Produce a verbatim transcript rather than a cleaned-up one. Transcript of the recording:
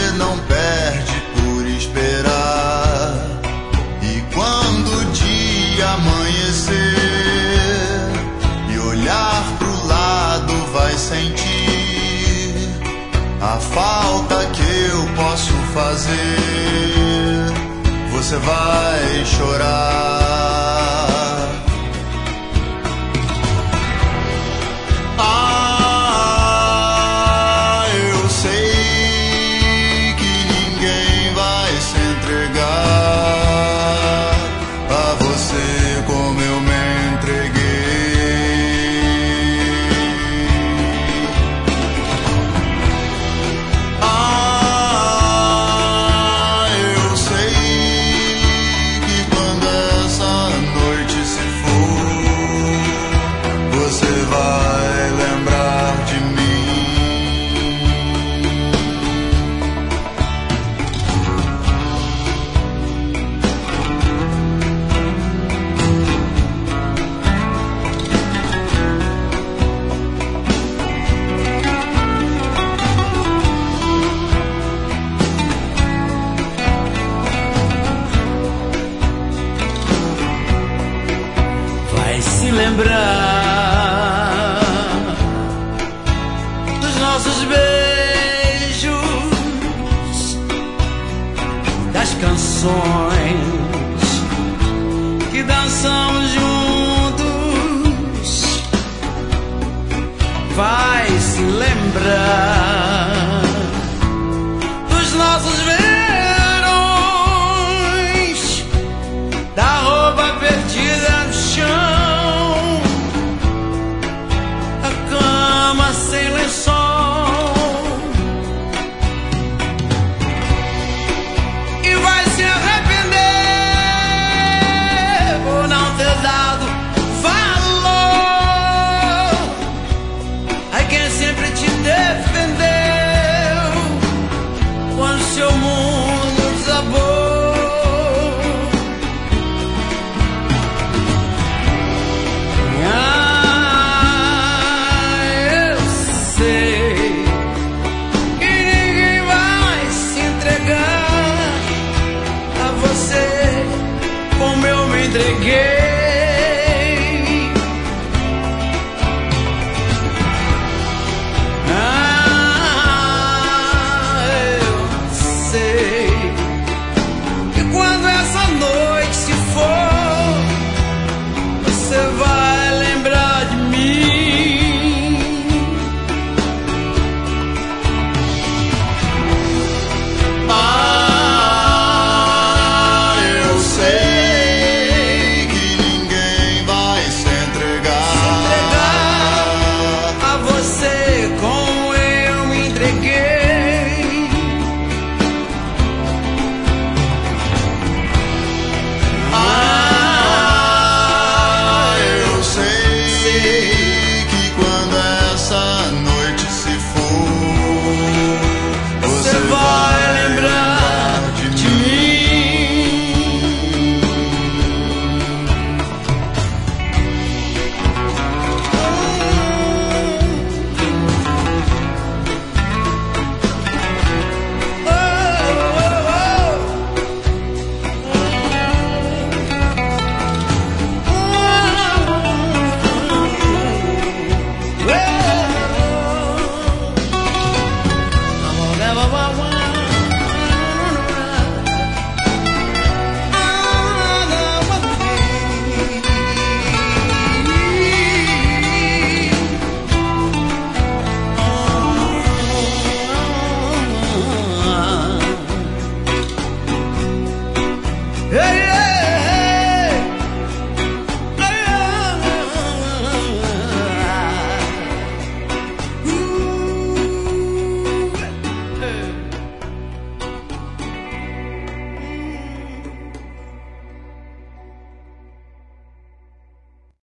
não perde por esperar. E quando o dia amanhecer e olhar pro lado, vai sentir a falta que eu posso fazer. Você vai chorar. Ah, eu sei que ninguém vai se entregar a você como eu me entreguei. Ah, eu sei que quando essa noite se for, você vai lembrar de mim. Vai se lembrar dos nossos beijos, das canções que dançamos juntos. Vai se lembrar